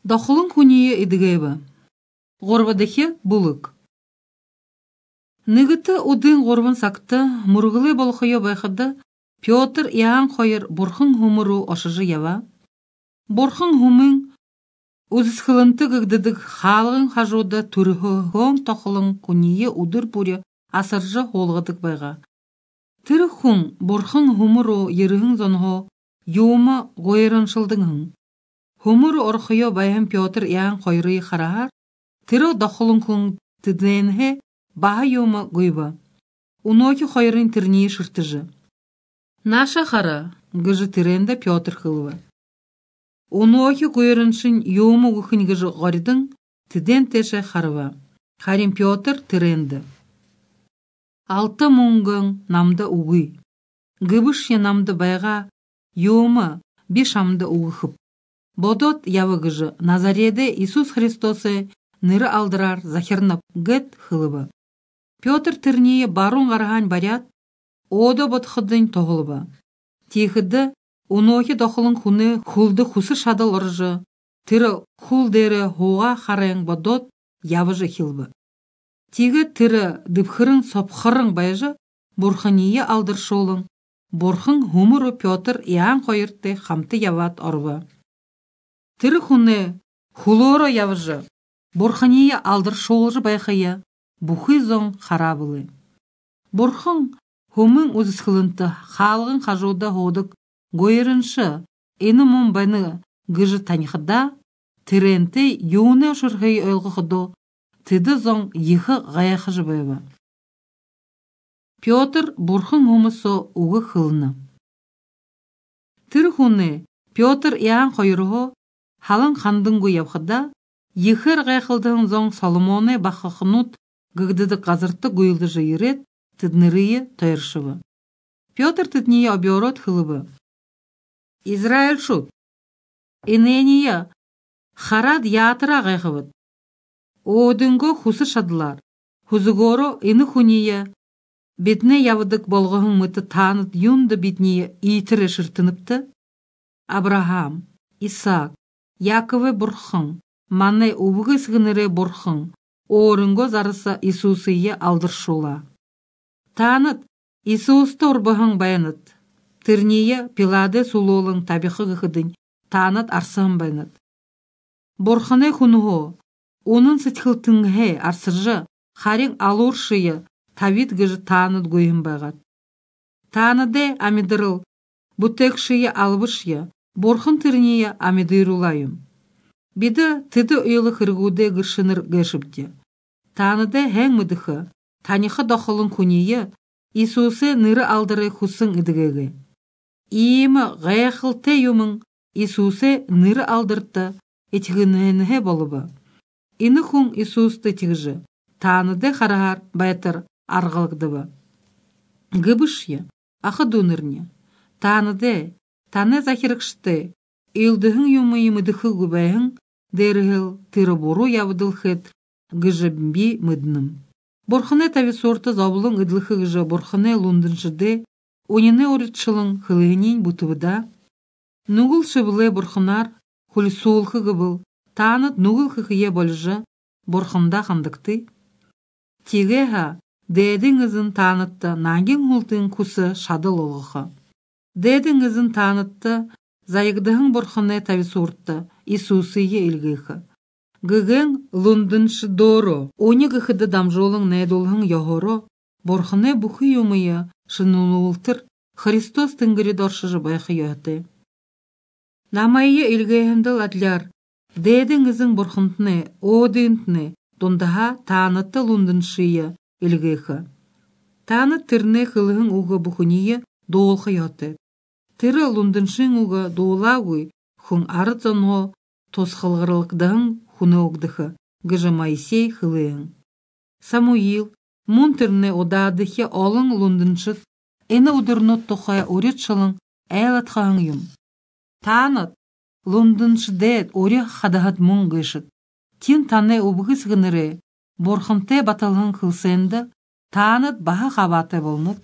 Дохлын хүние идгеба. Горбадахи булык. Нигыты удын горбын сакты мургылы болхойо байхады Пётр яан хойыр бурхын хумыру ошыжы ява. Бурхын хумын үзісхылынты гыгдыдык халығын хажуды түріхі хом тохылын күние удыр пүрі асыржы холғыдык байға. Тірі хүн бурхын хумыру ерігін зонхо юма гойрыншылдың. Хумыру орхойо байын Пётр яан хойры харахар. Тірі дохылын хүн тыденхе баха юма гойба. Уноки хойрын тірние шыртыжы. Наша хара гыжы тиренде Пётр хылва. Уноки гойрыншын юма гухын гыжы гордың тиден теше харва. Харин Пётр тиренде. Алты мунгын намды угы. Гыбышья намды байға юма бишамды угыхып. Бодот явы гыжы Назареде Иисус Христосы ныры алдырар захернап гэт хылыба. Пётр тирние барун гарган барят, одо бодхыдын тоғылыба. Тихыды унохи дохылын хуны хулды хусы шадыл оржы, тиры хул дері хоға харайын бодот явыжы хилбы. Тигі тиры дыпхырын сопхырын байжы бурхыние алдыр шолын, бурхын хумыру Пётр яан қойырты хамты яват орба. Тиры хуны хулоро явыжы, бурхыние алдыр шолжы байхая, бухы зон харабылы. Бурхын хумын үзісхылынты халығын қажуда ходык гойырыншы ені мұн бәні гыжы танихыда тиренті юны шырхай өлгі тиді зон ехі ғаяқыжы байба. Пётр бурхын хумысо уғы хылыны. Тір хуны Пётр яан қойырығы халын қандыңғы явқыда ехір ғайқылдың зон Соломоне бақықынут гыгдыды қазырты гуйлды жайырет тыднырые тойыршывы. Пётр тыдние оберот хылыбы. Израиль шут. Инение харад ятыра ғайқывыд. Одынго хусы шадылар. Хузыгоро ины хуния. Бетне явыдык болғығын мыты таныт юнды бетнее итірі шыртыныпты. Абрахам, Исаак, Яковы бурхын, маны убығы сғыныры бурхын. Орынго зарыса Иисусые алдыршула. Таныт Иисусты орбығын баяныт. Тірнее пиладе сулолың табиқы ғыдын таныт арсығын баяныт. Бурхыны хунуғо, onun сытхылтыңге арсыржы харин алуршые тавит гыжы таныт гойын байғат. Таныде амидырыл, бұтекшие албышия, бурхын тірнее амидырулайым. Биді тіді ұйлы қырғуде гыршыныр гэшіпте. Таныде хәң мүдіхі, танихы дохылын күние, Иисусы ныры алдыры хусын үдігеге. Иемі ғаяқылте юмын Иисусы ныры алдырты етігінігінге болыбы. Ины хүн Иисусты тігжі, таныде қарағар бәйтір арғылғдыбы. Гыбышье, ақы дөнірне. Таныде, таны захирықшты, илдіхін юмы емідіхі гүбәйін, дәрігіл тірі бору явыдыл хет, гыжыбімбі мүднім. Бурхыне тави сорты забылың ыдлыхы гыжы бурхыне лундыншыде, онене орытшылың хылығынен бұтывыда. Нүгіл шыбылы бурхынар, хуль суылхы гыбыл, таныт нүгіл хықые болжы, бурхында қандықты. Теге ха, дәдің ызын танытты, наңген хултың күсі шадыл олғықы. Дәдің ызын танытты, зайыгдығын бурхыне тави сорты, Иисусые илгіхі. Гыгэн лундыншы доро, оне гыхыды дамжолың нәдолғын яғоро, бурхыне бұхы юмыя шынулултыр, Христос тыңгірі доршыжы байқы йоғды. Намайы илгейхінділ әдляр, дәдің ізің бурхынтыны, одынтыны, дондаға таныты лундыншыя илгейхі. Таныт тірне қылығын уғы бұхыние доолқы йоғды. Тірі лундыншын уғы доолағуй, хүн арыцанғы тосқылғырылықдығын хуны огдыхы, гыжы Моисей хылыын. Самуил, мунтырны одадыхе олың лундыншыт, эні удырнот тухая уритшылың айлатхаң юм. Таныт, лундыншыдет ури хадахат мун гышыт. Тин таны убғыс гыныры, борхынте баталғын қылсенді, таныт баха хабаты болнып.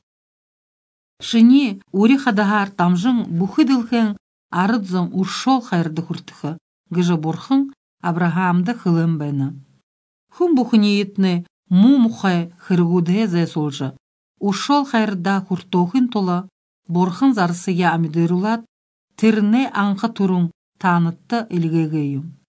Шыни ури хадахар тамжың бұхы дылхен арыдзың уршол хайрды хуртыхы, гыжы борхын Абрахамды хылым бәні. Хум бухниетны мумухай хыргудезе солжы. Ушол хайрда хуртохын тола, борхын зарсыя амидырулат, тірне аңқы турун танытты илгегейім.